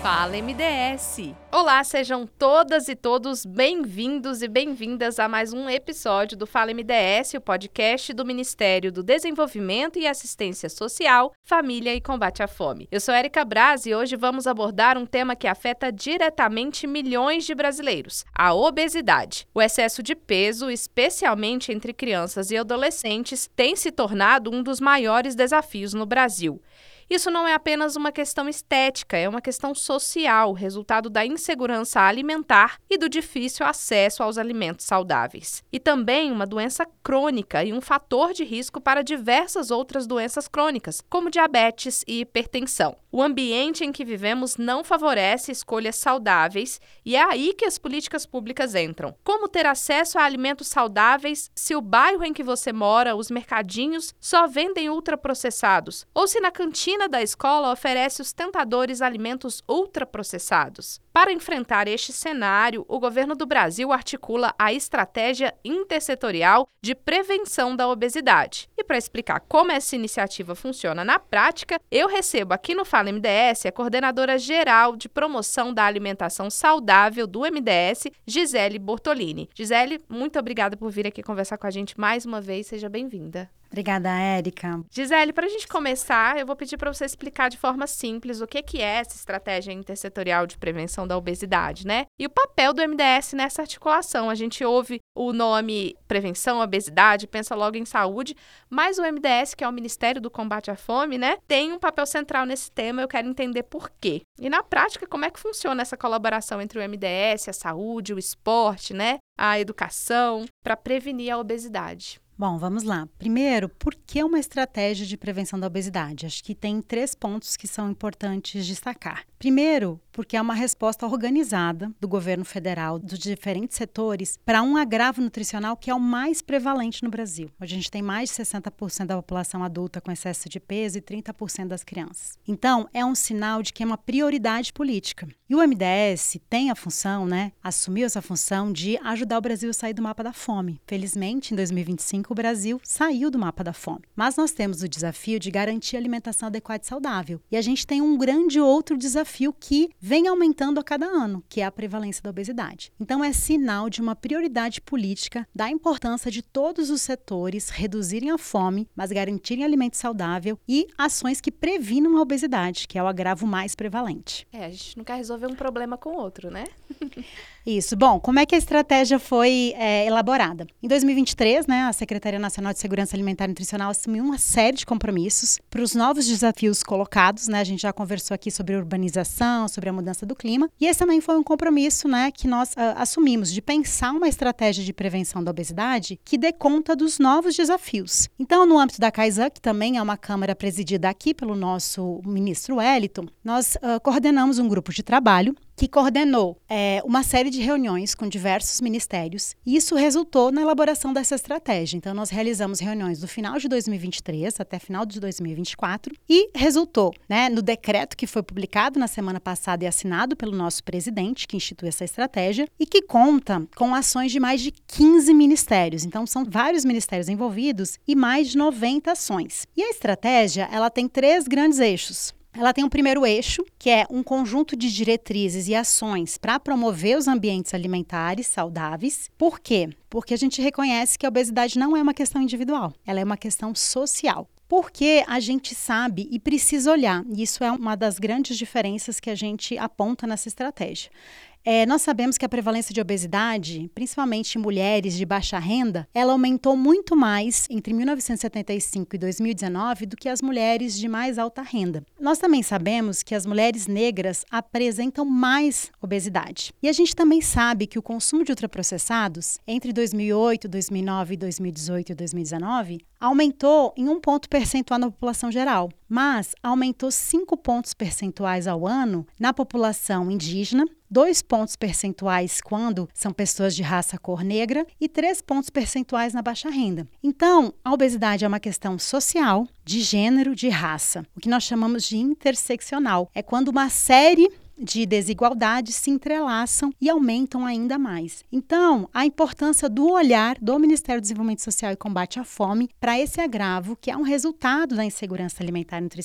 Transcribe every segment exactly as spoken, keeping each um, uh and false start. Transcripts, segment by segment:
Fala M D S! Olá, sejam todas e todos bem-vindos e bem-vindas a mais um episódio do Fala M D S, o podcast do Ministério do Desenvolvimento e Assistência Social, Família e Combate à Fome. Eu sou Érica Braz e hoje vamos abordar um tema que afeta diretamente milhões de brasileiros: a obesidade. O excesso de peso, especialmente entre crianças e adolescentes, tem se tornado um dos maiores desafios no Brasil. Isso não é apenas uma questão estética, é uma questão social, resultado da insegurança alimentar e do difícil acesso aos alimentos saudáveis. E também uma doença crônica e um fator de risco para diversas outras doenças crônicas, como diabetes e hipertensão. O ambiente em que vivemos não favorece escolhas saudáveis e é aí que as políticas públicas entram. Como ter acesso a alimentos saudáveis se o bairro em que você mora, os mercadinhos, só vendem ultraprocessados? Ou se na cantina da escola oferece os tentadores alimentos ultraprocessados? Para enfrentar este cenário, o governo do Brasil articula a Estratégia Intersetorial de Prevenção da Obesidade. E para explicar como essa iniciativa funciona na prática, eu recebo aqui no Fala M D S a coordenadora geral de promoção da alimentação saudável do M D S, Gisele Bortolini. Gisele, muito obrigada por vir aqui conversar com a gente mais uma vez. Seja bem-vinda. Obrigada, Érica. Gisele, para a gente começar, eu vou pedir para você explicar de forma simples o que, que é essa estratégia intersetorial de prevenção da obesidade, né? E o papel do M D S nessa articulação. A gente ouve o nome prevenção, obesidade, pensa logo em saúde, mas o M D S, que é o Ministério do Combate à Fome, né, tem um papel central nesse tema. Eu quero entender por quê. E na prática, como é que funciona essa colaboração entre o M D S, a saúde, o esporte, né, a educação, para prevenir a obesidade? Bom, vamos lá. Primeiro, por que uma estratégia de prevenção da obesidade? Acho que tem três pontos que são importantes destacar. Primeiro, porque é uma resposta organizada do governo federal, dos diferentes setores, para um agravo nutricional que é o mais prevalente no Brasil. Hoje a gente tem mais de sessenta por cento da população adulta com excesso de peso e trinta por cento das crianças. Então, é um sinal de que é uma prioridade política. E o M D S tem a função, né, assumiu essa função de ajudar o Brasil a sair do mapa da fome. Felizmente, em dois mil e vinte e cinco, o Brasil saiu do mapa da fome. Mas nós temos o desafio de garantir alimentação adequada e saudável. E a gente tem um grande outro desafio que vem aumentando a cada ano, que é a prevalência da obesidade. Então, é sinal de uma prioridade política da importância de todos os setores reduzirem a fome, mas garantirem alimento saudável e ações que previnam a obesidade, que é o agravo mais prevalente. É, a gente não quer resolver um problema com o outro, né? Isso. Bom, como é que a estratégia foi é, elaborada? Em dois mil e vinte e três, né, a Secretaria Nacional de Segurança Alimentar e Nutricional assumiu uma série de compromissos para os novos desafios colocados, né? A gente já conversou aqui sobre urbanização, sobre a mudança do clima, e esse também foi um compromisso, né, que nós uh, assumimos de pensar uma estratégia de prevenção da obesidade que dê conta dos novos desafios. Então, no âmbito da CAISAN, que também é uma câmara presidida aqui pelo nosso ministro Wellington, nós uh, coordenamos um grupo de trabalho que coordenou é, uma série de reuniões com diversos ministérios, e isso resultou na elaboração dessa estratégia. Então, nós realizamos reuniões do final de dois mil e vinte e três até final de dois mil e vinte e quatro, e resultou, né, no decreto que foi publicado na semana passada e assinado pelo nosso presidente, que institui essa estratégia, e que conta com ações de mais de quinze ministérios. Então, são vários ministérios envolvidos e mais de noventa ações. E a estratégia, ela tem três grandes eixos. Ela tem um primeiro eixo, que é um conjunto de diretrizes e ações para promover os ambientes alimentares saudáveis. Por quê? Porque a gente reconhece que a obesidade não é uma questão individual, ela é uma questão social. Porque a gente sabe e precisa olhar, e isso é uma das grandes diferenças que a gente aponta nessa estratégia. É, nós sabemos que a prevalência de obesidade, principalmente em mulheres de baixa renda, ela aumentou muito mais entre mil novecentos e setenta e cinco e dois mil e dezenove do que as mulheres de mais alta renda. Nós também sabemos que as mulheres negras apresentam mais obesidade. E a gente também sabe que o consumo de ultraprocessados entre dois mil e oito, dois mil e nove, dois mil e dezoito e dois mil e dezenove aumentou em um ponto percentual na população geral, mas aumentou cinco pontos percentuais ao ano na população indígena, dois pontos percentuais quando são pessoas de raça cor negra e três pontos percentuais na baixa renda. Então, a obesidade é uma questão social, de gênero, de raça. O que nós chamamos de interseccional. É quando uma série de desigualdades se entrelaçam e aumentam ainda mais. Então, a importância do olhar do Ministério do Desenvolvimento Social e Combate à Fome para esse agravo, que é um resultado da insegurança alimentar e nutricional.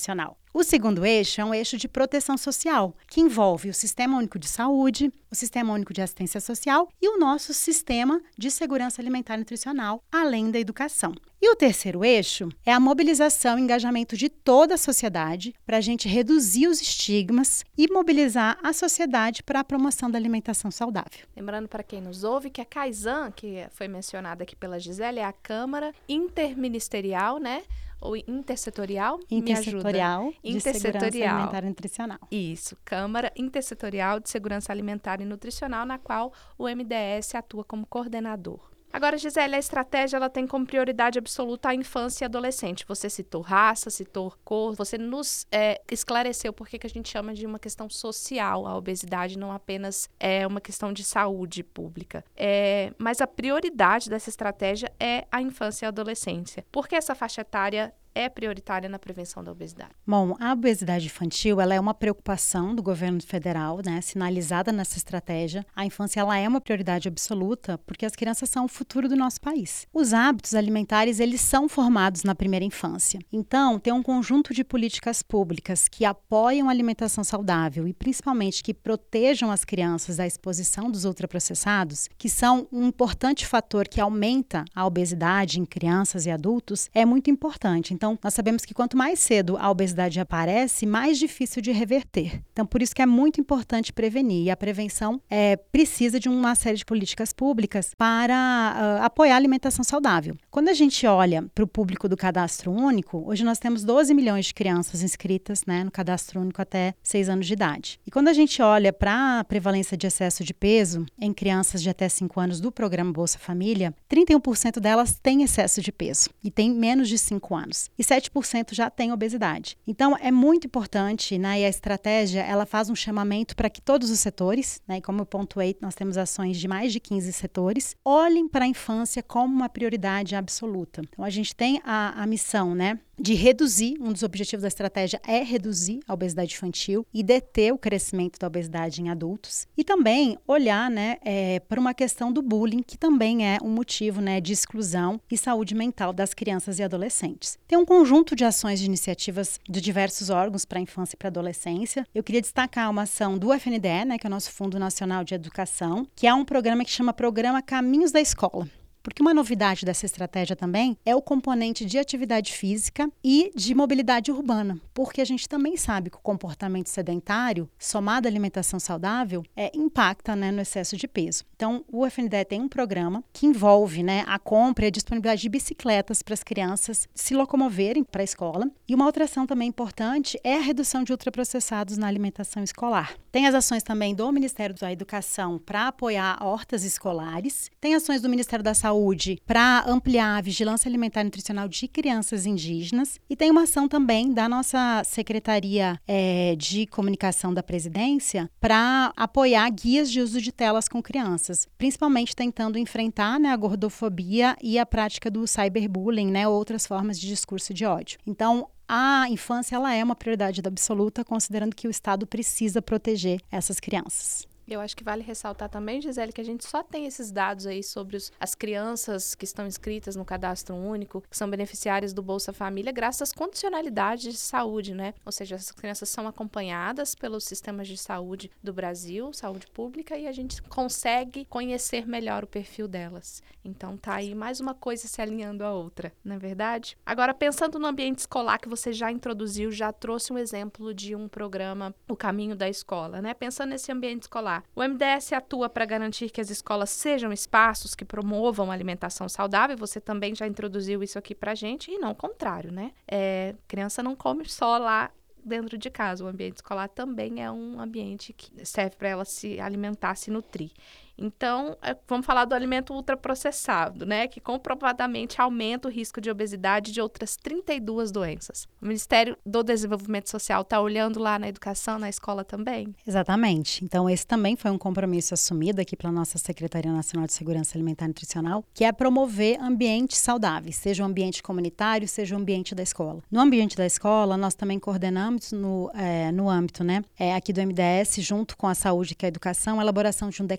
O segundo eixo é um eixo de proteção social, que envolve o Sistema Único de Saúde, o Sistema Único de Assistência Social e o nosso Sistema de Segurança Alimentar e Nutricional, além da educação. E o terceiro eixo é a mobilização e engajamento de toda a sociedade para a gente reduzir os estigmas e mobilizar a sociedade para a promoção da alimentação saudável. Lembrando para quem nos ouve que a CAISAN, que foi mencionada aqui pela Gisele, é a Câmara Interministerial, né? Ou intersetorial? Intersetorial Me ajuda. de Intersetorial. Segurança Alimentar e Nutricional. Isso, Câmara Intersetorial de Segurança Alimentar e Nutricional, na qual o M D S atua como coordenador. Agora, Gisele, a estratégia ela tem como prioridade absoluta a infância e adolescente. Você citou raça, citou cor, você nos é, esclareceu por que a gente chama de uma questão social a obesidade, não apenas é uma questão de saúde pública. É, mas a prioridade dessa estratégia é a infância e a adolescência. Por que essa faixa etária é prioritária na prevenção da obesidade? Bom, a obesidade infantil ela é uma preocupação do governo federal, né, sinalizada nessa estratégia. A infância ela é uma prioridade absoluta porque as crianças são o futuro do nosso país. Os hábitos alimentares eles são formados na primeira infância. Então, tem um conjunto de políticas públicas que apoiam a alimentação saudável e principalmente que protejam as crianças da exposição dos ultraprocessados, que são um importante fator que aumenta a obesidade em crianças e adultos, é muito importante. Então, nós sabemos que quanto mais cedo a obesidade aparece, mais difícil de reverter. Então, por isso que é muito importante prevenir. E a prevenção é, precisa de uma série de políticas públicas para uh, apoiar a alimentação saudável. Quando a gente olha para o público do Cadastro Único, hoje nós temos doze milhões de crianças inscritas, né, no Cadastro Único até seis anos de idade. E quando a gente olha para a prevalência de excesso de peso em crianças de até cinco anos do programa Bolsa Família, trinta e um por cento delas têm excesso de peso e têm menos de cinco anos. E sete por cento já tem obesidade. Então, é muito importante, né, e a estratégia, ela faz um chamamento para que todos os setores, né, e como eu pontuei, nós temos ações de mais de quinze setores, olhem para a infância como uma prioridade absoluta. Então, a gente tem a, a missão, né, de reduzir, um dos objetivos da estratégia é reduzir a obesidade infantil e deter o crescimento da obesidade em adultos. E também olhar, né, é, para uma questão do bullying, que também é um motivo, né, de exclusão e saúde mental das crianças e adolescentes. Tem um conjunto de ações de iniciativas de diversos órgãos para a infância e para a adolescência. Eu queria destacar uma ação do F N D E, né, que é o nosso Fundo Nacional de Educação, que é um programa que chama Programa Caminhos da Escola. Porque uma novidade dessa estratégia também é o componente de atividade física e de mobilidade urbana, porque a gente também sabe que o comportamento sedentário, somado à alimentação saudável, é, impacta, né, no excesso de peso. Então, o F N D E tem um programa que envolve, né, a compra e a disponibilidade de bicicletas para as crianças se locomoverem para a escola. E uma outra ação também importante é a redução de ultraprocessados na alimentação escolar. Tem as ações também do Ministério da Educação para apoiar hortas escolares, tem ações do Ministério da Saúde Saúde para ampliar a vigilância alimentar e nutricional de crianças indígenas e tem uma ação também da nossa Secretaria é, de Comunicação da Presidência para apoiar guias de uso de telas com crianças, principalmente tentando enfrentar, né, a gordofobia e a prática do cyberbullying, né, outras formas de discurso de ódio. Então, a infância ela é uma prioridade absoluta, considerando que o Estado precisa proteger essas crianças. Eu acho que vale ressaltar também, Gisele, que a gente só tem esses dados aí sobre os, as crianças que estão inscritas no Cadastro Único, que são beneficiárias do Bolsa Família, graças às condicionalidades de saúde, né? Ou seja, essas crianças são acompanhadas pelos sistemas de saúde do Brasil, saúde pública, e a gente consegue conhecer melhor o perfil delas. Então, tá aí mais uma coisa se alinhando à outra, não é verdade? Agora, pensando no ambiente escolar que você já introduziu, já trouxe um exemplo de um programa, O Caminho da Escola, né? Pensando nesse ambiente escolar, o M D S atua para garantir que as escolas sejam espaços que promovam a alimentação saudável. Você também já introduziu isso aqui para a gente, e não o contrário, né? É, criança não come só lá dentro de casa. O ambiente escolar também é um ambiente que serve para ela se alimentar, se nutrir. Então, vamos falar do alimento ultraprocessado, né? Que comprovadamente aumenta o risco de obesidade e de outras trinta e duas doenças. O Ministério do Desenvolvimento Social está olhando lá na educação, na escola também? Exatamente. Então, esse também foi um compromisso assumido aqui pela nossa Secretaria Nacional de Segurança Alimentar e Nutricional, que é promover ambientes saudáveis, seja o ambiente comunitário, seja o ambiente da escola. No ambiente da escola, nós também coordenamos no, é, no âmbito, né, é, aqui do M D S, junto com a saúde e a educação, a elaboração de um decreto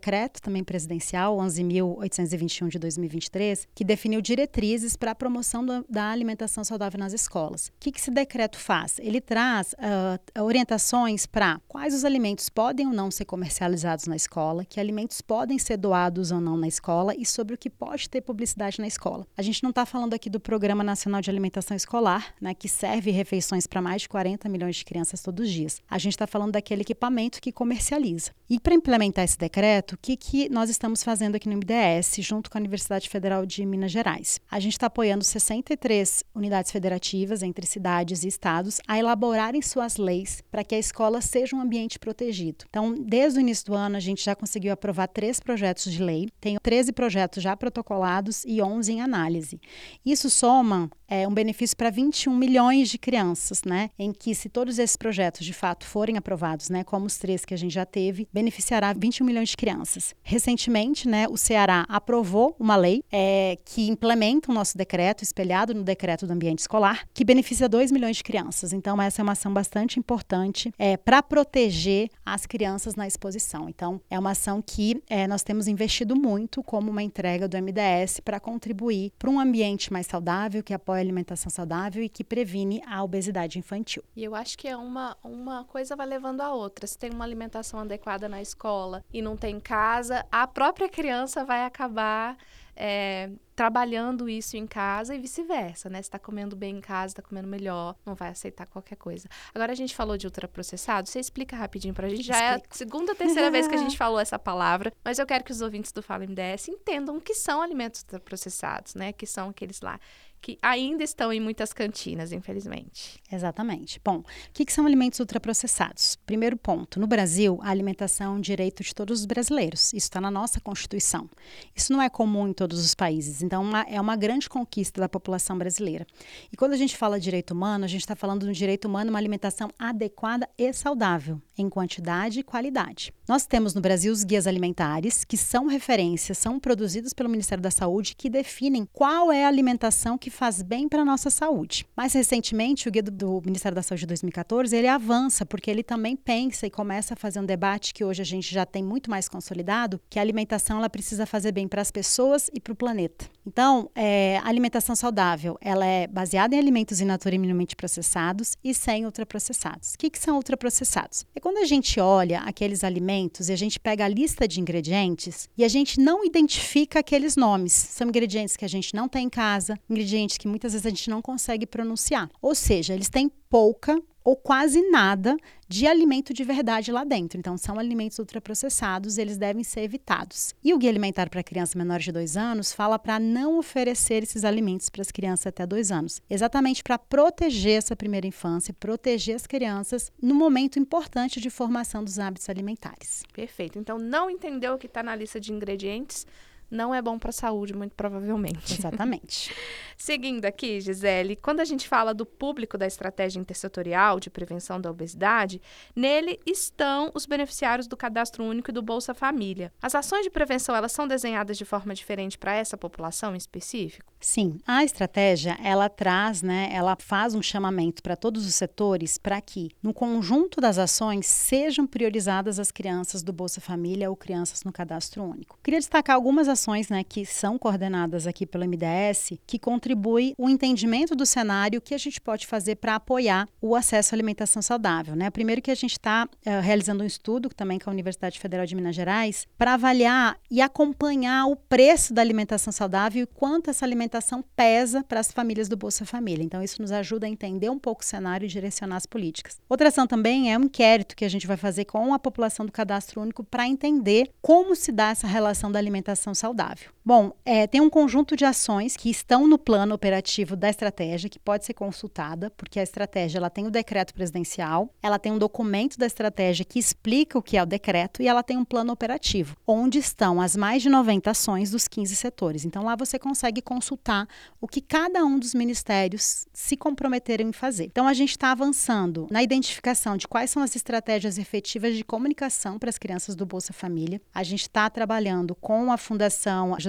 também presidencial, onze mil oitocentos e vinte e um de dois mil e vinte e três, que definiu diretrizes para a promoção do, da alimentação saudável nas escolas. O que, que esse decreto faz? Ele traz uh, orientações para quais os alimentos podem ou não ser comercializados na escola, que alimentos podem ser doados ou não na escola e sobre o que pode ter publicidade na escola. A gente não está falando aqui do Programa Nacional de Alimentação Escolar, né, que serve refeições para mais de quarenta milhões de crianças todos os dias. A gente está falando daquele equipamento que comercializa. E para implementar esse decreto, o que, que nós estamos fazendo aqui no M D S, junto com a Universidade Federal de Minas Gerais? A gente está apoiando sessenta e três unidades federativas entre cidades e estados a elaborarem suas leis para que a escola seja um ambiente protegido. Então, desde o início do ano, a gente já conseguiu aprovar três projetos de lei, tem treze projetos já protocolados e onze em análise. Isso soma é, um benefício para vinte e um milhões de crianças, né? Em que, se todos esses projetos de fato forem aprovados, né, como os três que a gente já teve, beneficiará vinte e um milhões de crianças. Recentemente, né, o Ceará aprovou uma lei é, que implementa o nosso decreto, espelhado no decreto do ambiente escolar, que beneficia dois milhões de crianças. Então, essa é uma ação bastante importante é, para proteger as crianças na exposição. Então, é uma ação que é, nós temos investido muito como uma entrega do M D S para contribuir para um ambiente mais saudável, que apoia a alimentação saudável e que previne a obesidade infantil. E eu acho que é uma, uma coisa vai levando a outra. Se tem uma alimentação adequada na escola e não tem em casa, a própria criança vai acabar é, trabalhando isso em casa e vice-versa, né? Se está comendo bem em casa, está comendo melhor, não vai aceitar qualquer coisa. Agora, a gente falou de ultraprocessado, você explica rapidinho pra gente. Já Explico. É a segunda, terceira vez que a gente falou essa palavra, mas eu quero que os ouvintes do Fala M D S entendam o que são alimentos ultraprocessados, né? Que são aqueles lá que ainda estão em muitas cantinas, infelizmente. Exatamente. Bom, o que, que são alimentos ultraprocessados? Primeiro ponto, no Brasil, a alimentação é um direito de todos os brasileiros. Isso está na nossa Constituição. Isso não é comum em todos os países, então uma, é uma grande conquista da população brasileira. E quando a gente fala de direito humano, a gente está falando de um direito humano, uma alimentação adequada e saudável, em quantidade e qualidade. Nós temos no Brasil os guias alimentares, que são referências, são produzidos pelo Ministério da Saúde, que definem qual é a alimentação que faz bem para a nossa saúde. Mais recentemente, o guia do, do Ministério da Saúde de dois mil e catorze, ele avança, porque ele também pensa e começa a fazer um debate que hoje a gente já tem muito mais consolidado, que a alimentação ela precisa fazer bem para as pessoas e para o planeta. Então, é, a alimentação saudável, ela é baseada em alimentos in natura e minimamente processados e sem ultraprocessados. O que, que são ultraprocessados? É quando a gente olha aqueles alimentos e a gente pega a lista de ingredientes e a gente não identifica aqueles nomes. São ingredientes que a gente não tem em casa, ingredientes que muitas vezes a gente não consegue pronunciar. Ou seja, eles têm pouca ou quase nada de alimento de verdade lá dentro. Então, são alimentos ultraprocessados, eles devem ser evitados. E o Guia Alimentar para Crianças Menores de dois anos fala para não oferecer esses alimentos para as crianças até dois anos. Exatamente para proteger essa primeira infância, proteger as crianças no momento importante de formação dos hábitos alimentares. Perfeito. Então, não entendeu o que está na lista de ingredientes, não é bom para a saúde, muito provavelmente. Exatamente. Seguindo aqui, Gisele, quando a gente fala do público da estratégia intersetorial de prevenção da obesidade, nele estão os beneficiários do Cadastro Único e do Bolsa Família. As ações de prevenção, elas são desenhadas de forma diferente para essa população em específico? Sim, a estratégia, ela traz, né, ela faz um chamamento para todos os setores para que, no conjunto das ações, sejam priorizadas as crianças do Bolsa Família ou crianças no Cadastro Único. Queria destacar algumas ações, né, que são coordenadas aqui pelo M D S, que contribui o entendimento do cenário que a gente pode fazer para apoiar o acesso à alimentação saudável, né? Primeiro que a gente está uh, realizando um estudo também com a Universidade Federal de Minas Gerais para avaliar e acompanhar o preço da alimentação saudável e quanto essa alimentação pesa para as famílias do Bolsa Família. Então, isso nos ajuda a entender um pouco o cenário e direcionar as políticas. Outra ação também é um inquérito que a gente vai fazer com a população do Cadastro Único para entender como se dá essa relação da alimentação saudável. Bom, é, tem um conjunto de ações que estão no plano operativo da estratégia, que pode ser consultada, porque a estratégia ela tem o decreto presidencial, ela tem um documento da estratégia que explica o que é o decreto e ela tem um plano operativo, onde estão as mais de noventa ações dos quinze setores. Então, lá você consegue consultar o que cada um dos ministérios se comprometeram em fazer. Então, a gente está avançando na identificação de quais são as estratégias efetivas de comunicação para as crianças do Bolsa Família. A gente está trabalhando com a Fundação José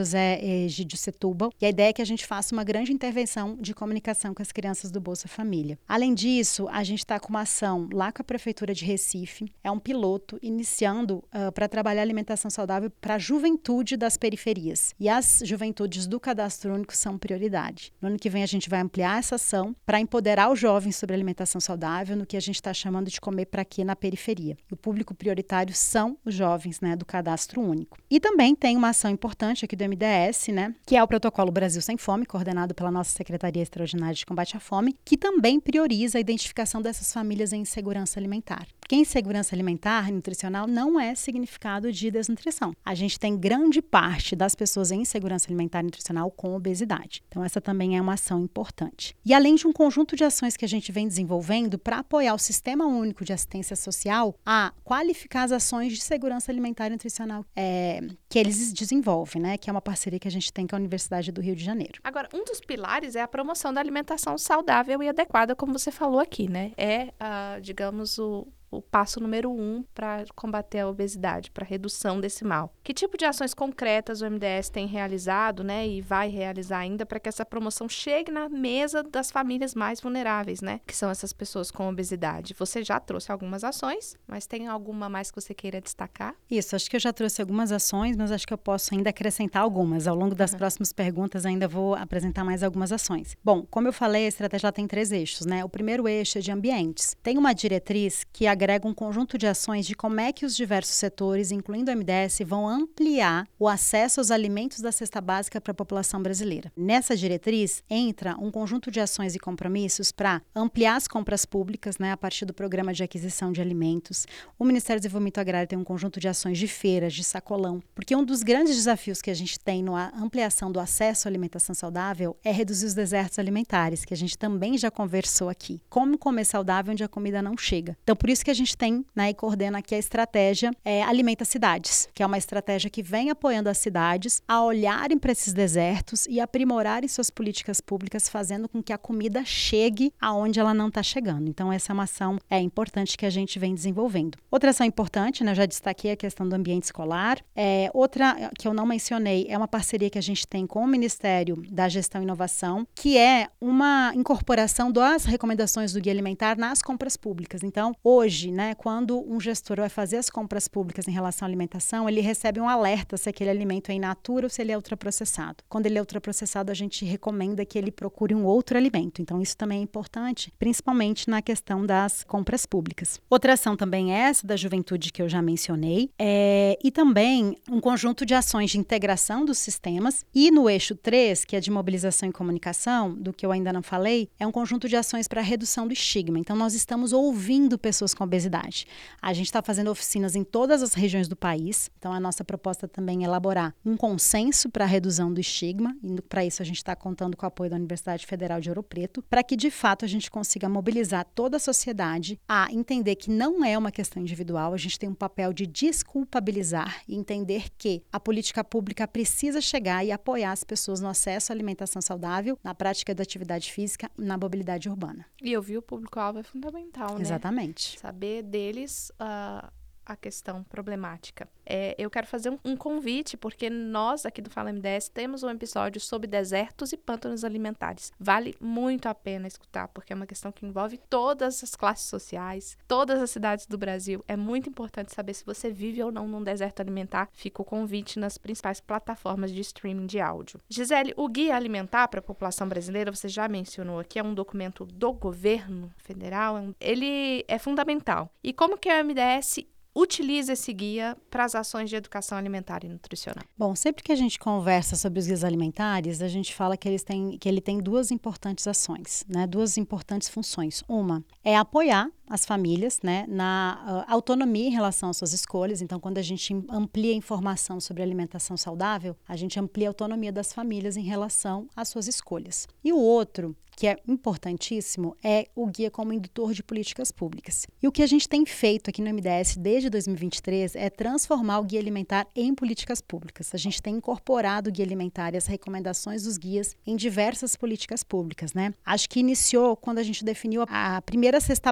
José Egídio Setúbal, e a ideia é que a gente faça uma grande intervenção de comunicação com as crianças do Bolsa Família. Além disso, a gente está com uma ação lá com a Prefeitura de Recife, é um piloto iniciando uh, para trabalhar alimentação saudável para a juventude das periferias. E as juventudes do Cadastro Único são prioridade. No ano que vem a gente vai ampliar essa ação para empoderar os jovens sobre alimentação saudável no que a gente está chamando de comer para quê na periferia. E o público prioritário são os jovens, né, do Cadastro Único. E também tem uma ação importante aqui do M D S, né, que é o Protocolo Brasil Sem Fome, coordenado pela nossa Secretaria Extraordinária de Combate à Fome, que também prioriza a identificação dessas famílias em insegurança alimentar. Porque insegurança alimentar e nutricional não é significado de desnutrição. A gente tem grande parte das pessoas em insegurança alimentar e nutricional com obesidade. Então, essa também é uma ação importante. E além de um conjunto de ações que a gente vem desenvolvendo para apoiar o Sistema Único de Assistência Social a qualificar as ações de segurança alimentar e nutricional é, que eles desenvolvem, né? Que é uma parceria que a gente tem com a Universidade do Rio de Janeiro. Agora, um dos pilares é a promoção da alimentação saudável e adequada, como você falou aqui, né? É, uh, digamos, o... o passo número um para combater a obesidade, para redução desse mal. Que tipo de ações concretas o M D S tem realizado, né, e vai realizar ainda para que essa promoção chegue na mesa das famílias mais vulneráveis, né, que são essas pessoas com obesidade? Você já trouxe algumas ações, mas tem alguma mais que você queira destacar? Isso, acho que eu já trouxe algumas ações, mas acho que eu posso ainda acrescentar algumas. Ao longo das uhum. próximas perguntas ainda vou apresentar mais algumas ações. Bom, como eu falei, a estratégia tem três eixos, né? O primeiro eixo é de ambientes. Tem uma diretriz que agrega agrega um conjunto de ações de como é que os diversos setores, incluindo o M D S, vão ampliar o acesso aos alimentos da cesta básica para a população brasileira. Nessa diretriz, entra um conjunto de ações e compromissos para ampliar as compras públicas, né, a partir do Programa de Aquisição de Alimentos. O Ministério do Desenvolvimento Agrário tem um conjunto de ações de feiras, de sacolão, porque um dos grandes desafios que a gente tem na ampliação do acesso à alimentação saudável é reduzir os desertos alimentares, que a gente também já conversou aqui. Como comer saudável onde a comida não chega. Então, por isso que a gente tem, né, e coordena aqui a estratégia é, Alimenta Cidades, que é uma estratégia que vem apoiando as cidades a olharem para esses desertos e aprimorarem suas políticas públicas, fazendo com que a comida chegue aonde ela não está chegando. Então, essa é uma ação é, importante que a gente vem desenvolvendo. Outra ação importante, né, eu já destaquei a questão do ambiente escolar. É, outra que eu não mencionei é uma parceria que a gente tem com o Ministério da Gestão e Inovação, que é uma incorporação das recomendações do Guia Alimentar nas compras públicas. Então, hoje, né, quando um gestor vai fazer as compras públicas em relação à alimentação, ele recebe um alerta se aquele alimento é in natura ou se ele é ultraprocessado. Quando ele é ultraprocessado, a gente recomenda que ele procure um outro alimento. Então, isso também é importante, principalmente na questão das compras públicas. Outra ação também é essa da juventude que eu já mencionei, é, e também um conjunto de ações de integração dos sistemas. E no eixo três, que é de mobilização e comunicação, do que eu ainda não falei, é um conjunto de ações para a redução do estigma. Então, nós estamos ouvindo pessoas com obesidade. A gente está fazendo oficinas em todas as regiões do país, então a nossa proposta também é elaborar um consenso para a redução do estigma, e para isso a gente está contando com o apoio da Universidade Federal de Ouro Preto, para que de fato a gente consiga mobilizar toda a sociedade a entender que não é uma questão individual, a gente tem um papel de desculpabilizar e entender que a política pública precisa chegar e apoiar as pessoas no acesso à alimentação saudável, na prática da atividade física, na mobilidade urbana. E ouvir o público-alvo é fundamental, né? Exatamente. Saber deles uh, a questão problemática. É, eu quero fazer um, um convite, porque nós aqui do Fala M D S temos um episódio sobre desertos e pântanos alimentares. Vale muito a pena escutar, porque é uma questão que envolve todas as classes sociais, todas as cidades do Brasil. É muito importante saber se você vive ou não num deserto alimentar. Fica o convite nas principais plataformas de streaming de áudio. Gisele, o Guia Alimentar para a População Brasileira, você já mencionou aqui, é um documento do governo federal. Ele é fundamental. E como que a M D S utiliza esse guia para as ações de educação alimentar e nutricional? Bom, sempre que a gente conversa sobre os guias alimentares, a gente fala que, eles têm, que ele tem duas importantes ações, né? Duas importantes funções. Uma é apoiar as famílias, né, na uh, autonomia em relação às suas escolhas. Então, quando a gente amplia a informação sobre alimentação saudável, a gente amplia a autonomia das famílias em relação às suas escolhas. E o outro, que é importantíssimo, é o guia como indutor de políticas públicas. E o que a gente tem feito aqui no M D S desde dois mil e vinte e três é transformar o guia alimentar em políticas públicas. A gente tem incorporado o guia alimentar e as recomendações dos guias em diversas políticas públicas, né? Acho que iniciou quando a gente definiu a primeira cesta básica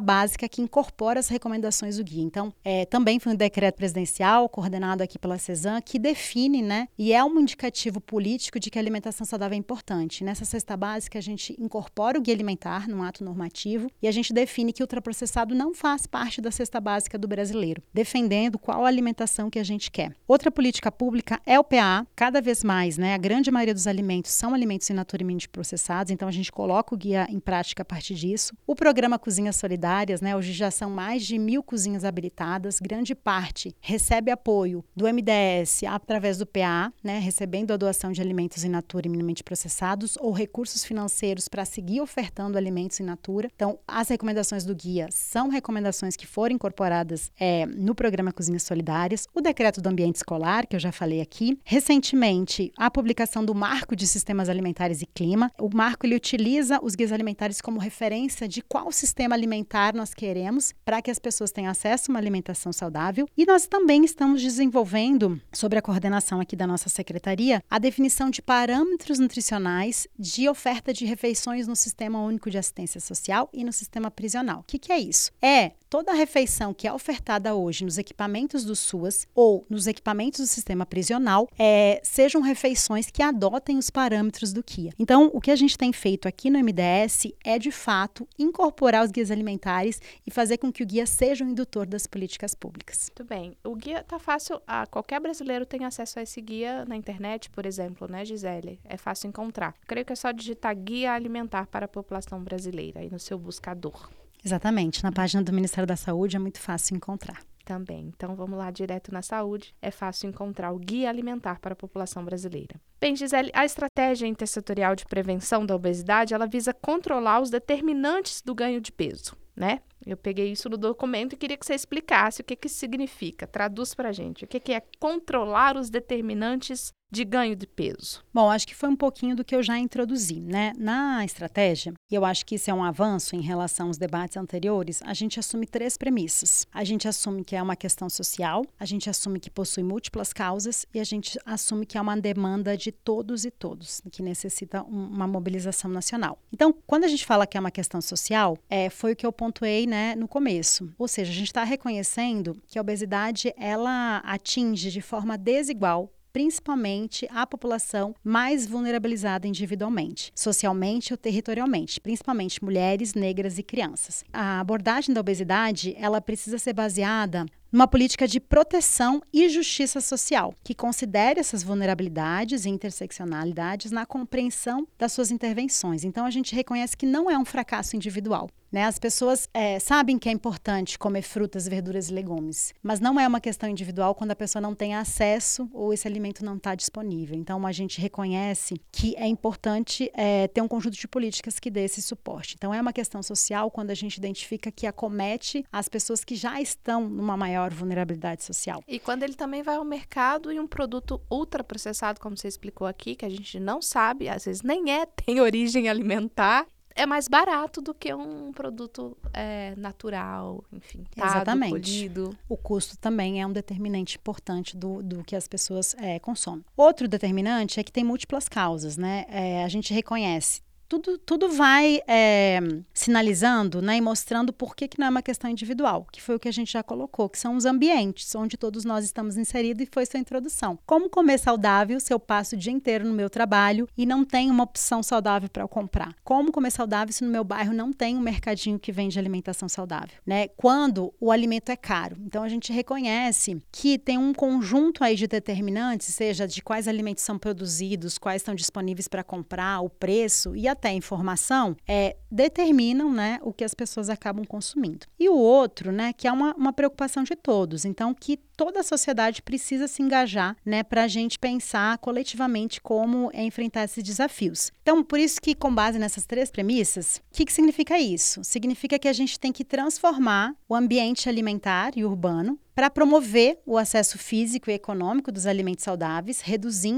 básica que incorpora as recomendações do guia. Então, é, também foi um decreto presidencial, coordenado aqui pela CESAM, que define, né, e é um indicativo político de que a alimentação saudável é importante. Nessa cesta básica, a gente incorpora o guia alimentar num ato normativo e a gente define que o ultraprocessado não faz parte da cesta básica do brasileiro, defendendo qual a alimentação que a gente quer. Outra política pública é o P A A. Cada vez mais, né, a grande maioria dos alimentos são alimentos in natura e minimamente processados, então a gente coloca o guia em prática a partir disso. O programa Cozinhas Solidárias, né, hoje já são mais de mil cozinhas habilitadas, grande parte recebe apoio do M D S através do P A A, né, recebendo a doação de alimentos in natura e minimamente processados ou recursos financeiros para seguir ofertando alimentos in natura. Então, as recomendações do guia são recomendações que foram incorporadas é, no programa Cozinhas Solidárias. O decreto do ambiente escolar, que eu já falei aqui. Recentemente, a publicação do Marco de Sistemas Alimentares e Clima. O marco ele utiliza os guias alimentares como referência de qual sistema alimentar nós queremos para que as pessoas tenham acesso a uma alimentação saudável. E nós também estamos desenvolvendo, sobre a coordenação aqui da nossa secretaria, a definição de parâmetros nutricionais de oferta de refeições no Sistema Único de Assistência Social e no Sistema Prisional. O que, que é isso? É toda a refeição que é ofertada hoje nos equipamentos do SUAS ou nos equipamentos do Sistema Prisional é, sejam refeições que adotem os parâmetros do guia. Então, o que a gente tem feito aqui no M D S é, de fato, incorporar os guias alimentares e fazer com que o guia seja o indutor das políticas públicas. Muito bem. O guia tá fácil, a, qualquer brasileiro tem acesso a esse guia na internet, por exemplo, né, Gisele? É fácil encontrar. Creio que é só digitar Guia Alimentar para a População Brasileira aí no seu buscador. Exatamente. Na página do Ministério da Saúde é muito fácil encontrar. Também. Então, vamos lá, direto na saúde. É fácil encontrar o Guia Alimentar para a População Brasileira. Bem, Gisele, a estratégia intersetorial de prevenção da obesidade, ela visa controlar os determinantes do ganho de peso, né? Eu peguei isso no documento e queria que você explicasse o que, que isso significa. Traduz para a gente. O que, que é controlar os determinantes de ganho de peso? Bom, acho que foi um pouquinho do que eu já introduzi, né? Na estratégia, e eu acho que isso é um avanço em relação aos debates anteriores, a gente assume três premissas. A gente assume que é uma questão social, a gente assume que possui múltiplas causas e a gente assume que é uma demanda de todos e todos, que necessita um, uma mobilização nacional. Então, quando a gente fala que é uma questão social, é, foi o que eu pontuei, né, no começo. Ou seja, a gente está reconhecendo que a obesidade, ela atinge de forma desigual principalmente a população mais vulnerabilizada individualmente, socialmente ou territorialmente, principalmente mulheres, negras e crianças. A abordagem da obesidade, ela precisa ser baseada numa política de proteção e justiça social, que considere essas vulnerabilidades e interseccionalidades na compreensão das suas intervenções. Então, a gente reconhece que não é um fracasso individual, né? As pessoas é, sabem que é importante comer frutas, verduras e legumes, mas não é uma questão individual quando a pessoa não tem acesso ou esse alimento não está disponível. Então, a gente reconhece que é importante é, ter um conjunto de políticas que dê esse suporte. Então, é uma questão social quando a gente identifica que acomete as pessoas que já estão numa maior vulnerabilidade social. E quando ele também vai ao mercado e um produto ultraprocessado, como você explicou aqui, que a gente não sabe, às vezes nem é, tem origem alimentar, é mais barato do que um produto é, natural, enfim, tado, Exatamente. Colhido. O custo também é um determinante importante do, do que as pessoas é, consomem. Outro determinante é que tem múltiplas causas, né? É, a gente reconhece Tudo, tudo vai é, sinalizando, né, e mostrando por que, que não é uma questão individual, que foi o que a gente já colocou, que são os ambientes onde todos nós estamos inseridos e foi sua introdução. Como comer saudável se eu passo o dia inteiro no meu trabalho e não tenho uma opção saudável para eu comprar? Como comer saudável se no meu bairro não tem um mercadinho que vende alimentação saudável? Né? Quando o alimento é caro. Então, a gente reconhece que tem um conjunto aí de determinantes, seja de quais alimentos são produzidos, quais estão disponíveis para comprar, o preço e a até informação, é, determinam, né, o que as pessoas acabam consumindo. E o outro, né, que é uma, uma preocupação de todos, então que toda a sociedade precisa se engajar, né, para a gente pensar coletivamente como é enfrentar esses desafios. Então, por isso que, com base nessas três premissas, o que, que significa isso? Significa que a gente tem que transformar o ambiente alimentar e urbano para promover o acesso físico e econômico dos alimentos saudáveis, reduzindo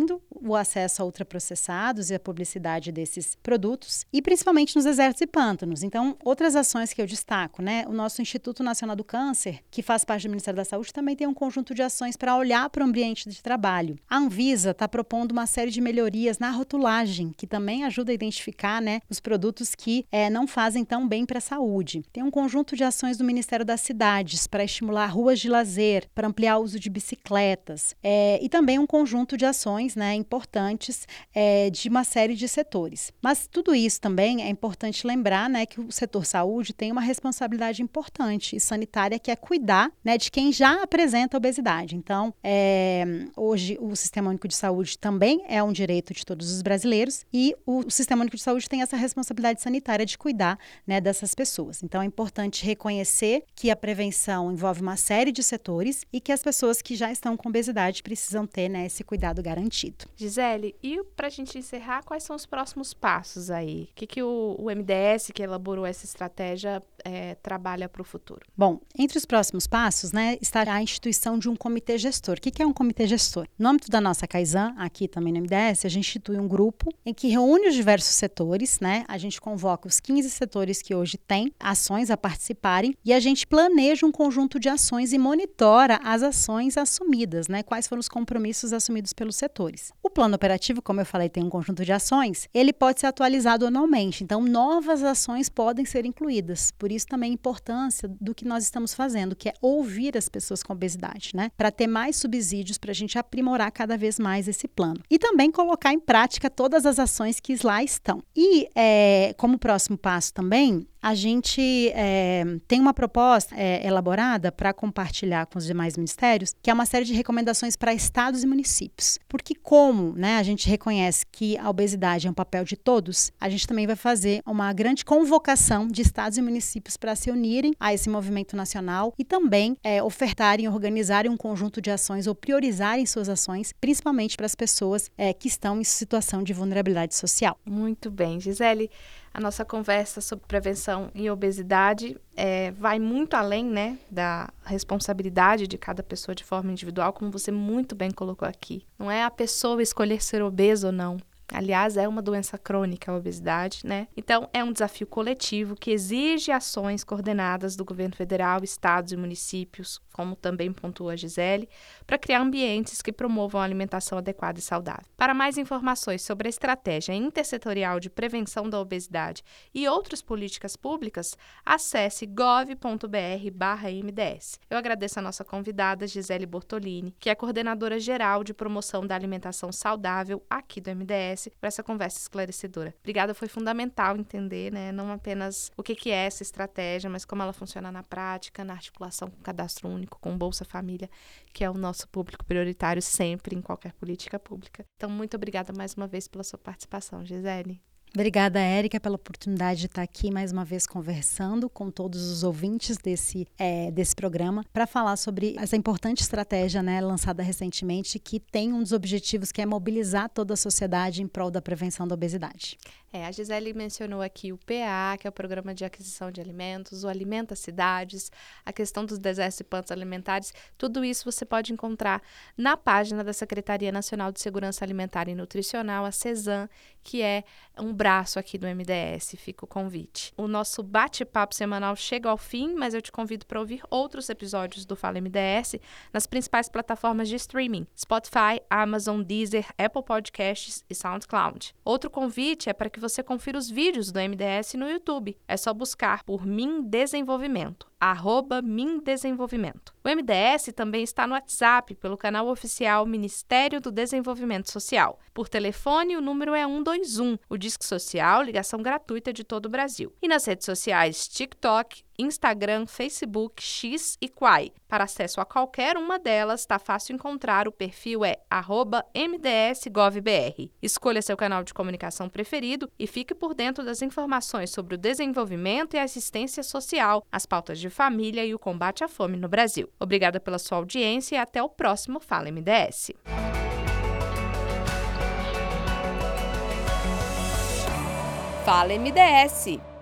o acesso a ultraprocessados e a publicidade desses produtos, e principalmente nos desertos e pântanos. Então, outras ações que eu destaco, né? O nosso Instituto Nacional do Câncer, que faz parte do Ministério da Saúde, também tem um conjunto de ações para olhar para o ambiente de trabalho. A Anvisa está propondo uma série de melhorias na rotulagem, que também ajuda a identificar, né, os produtos que é, não fazem tão bem para a saúde. Tem um conjunto de ações do Ministério das Cidades para estimular ruas de lazer, para ampliar o uso de bicicletas, é, e também um conjunto de ações, né, importantes é, de uma série de setores. Mas tudo isso também é importante lembrar, né, que o setor saúde tem uma responsabilidade importante e sanitária, que é cuidar, né, de quem já apresenta obesidade. Então, é, hoje o Sistema Único de Saúde também é um direito de todos os brasileiros e o, o Sistema Único de Saúde tem essa responsabilidade sanitária de cuidar, né, dessas pessoas. Então, é importante reconhecer que a prevenção envolve uma série de setores e que as pessoas que já estão com obesidade precisam ter, né, esse cuidado garantido. Gisele, e para a gente encerrar, quais são os próximos passos aí? O que, que o, o M D S, que elaborou essa estratégia, é, trabalha para o futuro? Bom, entre os próximos passos, né, está a instituição de um comitê gestor. O que, que é um comitê gestor? No âmbito da nossa Kaizen, aqui também no M D S, a gente institui um grupo em que reúne os diversos setores, né? A gente convoca os quinze setores que hoje têm ações a participarem e a gente planeja um conjunto de ações e monitora as ações assumidas, né? Quais foram os compromissos assumidos pelos setores. O plano operativo, como eu falei, tem um conjunto de ações, ele pode ser atualizado anualmente, então novas ações podem ser incluídas. Por isso também a importância do que nós estamos fazendo, que é ouvir as pessoas com obesidade, né? Para ter mais subsídios, para a gente aprimorar cada vez mais esse plano. E também colocar em prática todas as ações que lá estão. E é, como próximo passo também, a gente é, tem uma proposta é, elaborada para compartilhar com os demais ministérios, que é uma série de recomendações para estados e municípios. Porque como, né, a gente reconhece que a obesidade é um papel de todos, a gente também vai fazer uma grande convocação de estados e municípios para se unirem a esse movimento nacional e também é, ofertarem, organizarem um conjunto de ações ou priorizarem suas ações, principalmente para as pessoas é, que estão em situação de vulnerabilidade social. Muito bem, Gisele. A nossa conversa sobre prevenção e obesidade é, vai muito além, né, da responsabilidade de cada pessoa de forma individual, como você muito bem colocou aqui. Não é a pessoa escolher ser obeso ou não. Aliás, é uma doença crônica a obesidade, né? Então, é um desafio coletivo que exige ações coordenadas do governo federal, estados e municípios, como também pontua a Gisele, para criar ambientes que promovam a alimentação adequada e saudável. Para mais informações sobre a estratégia intersetorial de prevenção da obesidade e outras políticas públicas, acesse gov ponto br barra M D S. Eu agradeço a nossa convidada, Gisele Bortolini, que é coordenadora geral de promoção da alimentação saudável aqui do M D S, por essa conversa esclarecedora. Obrigada, foi fundamental entender, né, não apenas o que é essa estratégia, mas como ela funciona na prática, na articulação com o cadastro único, com o Bolsa Família, que é o nosso público prioritário sempre em qualquer política pública. Então, muito obrigada mais uma vez pela sua participação, Gisele. Obrigada, Érica, pela oportunidade de estar aqui mais uma vez conversando com todos os ouvintes desse, é, desse programa para falar sobre essa importante estratégia, né, lançada recentemente, que tem um dos objetivos que é mobilizar toda a sociedade em prol da prevenção da obesidade. É, a Gisele mencionou aqui o P A, que é o Programa de Aquisição de Alimentos, o Alimenta Cidades, a questão dos desertos e pântanos alimentares. Tudo isso você pode encontrar na página da Secretaria Nacional de Segurança Alimentar e Nutricional, a CESAM, que é um braço aqui do M D S. Fica o convite. O nosso bate-papo semanal chega ao fim, mas eu te convido para ouvir outros episódios do Fala M D S nas principais plataformas de streaming: Spotify, Amazon, Deezer, Apple Podcasts e SoundCloud. Outro convite é para que você confira os vídeos do M D S no YouTube. É só buscar por Min Desenvolvimento, arroba Min Desenvolvimento. O M D S também está no WhatsApp, pelo canal oficial Ministério do Desenvolvimento Social. Por telefone, o número é um dois um, o Disque Social, ligação gratuita de todo o Brasil. E nas redes sociais TikTok, Instagram, Facebook, X e Quai. Para acesso a qualquer uma delas, está fácil encontrar. O perfil é arroba M D S Gov B R. Escolha seu canal de comunicação preferido e fique por dentro das informações sobre o desenvolvimento e assistência social, as pautas de família e o combate à fome no Brasil. Obrigada pela sua audiência e até o próximo Fala M D S. Fala M D S.